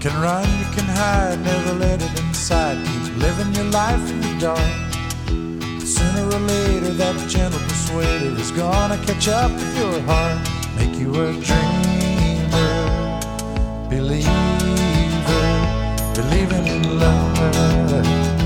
can run, you can hide, never let it inside. Keep living your life in the dark. Sooner or later that gentle persuader is gonna catch up with your heart. Make you a dreamer, believer, believing in love.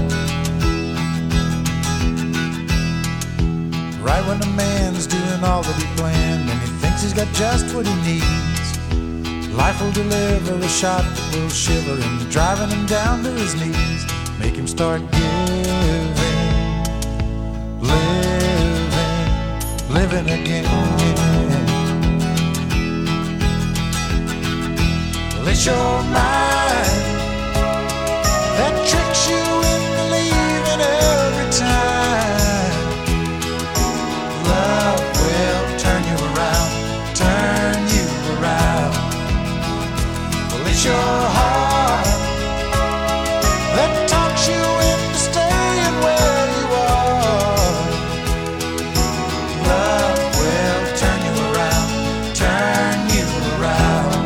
Right when a man's doing all that he planned and he thinks he's got just what he needs, life will deliver a shot that will shiver him, driving him down to his knees. Make him start giving, living again. Well, it's your mind that tricks you into believing every time. Love will turn you around, turn you around. Well, it's your heart that talks you into staying where you are. Love will turn you around, turn you around.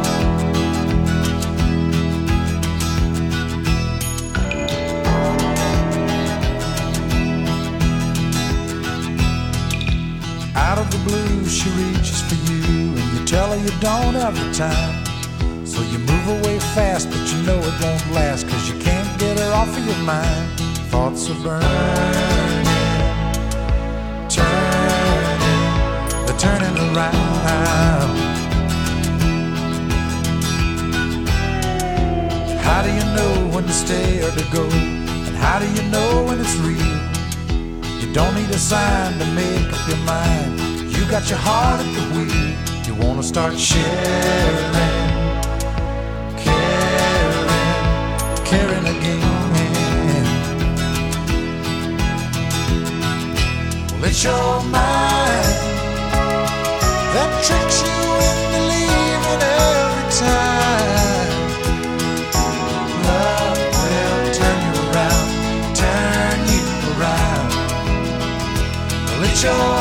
Out of the blue she reaches for you, and you tell her you don't have the time. So you move away fast, but you know it won't last, 'cause you can't get her off of your mind. Thoughts are burning, turning, they're turning around. How do you know when to stay or to go? And how do you know when it's real? You don't need a sign to make up your mind. You got your heart at the wheel. You wanna start sharing, caring again. Well, it's your mind that tricks you into leaving every time. Love will turn you around, turn you around. Well, it's your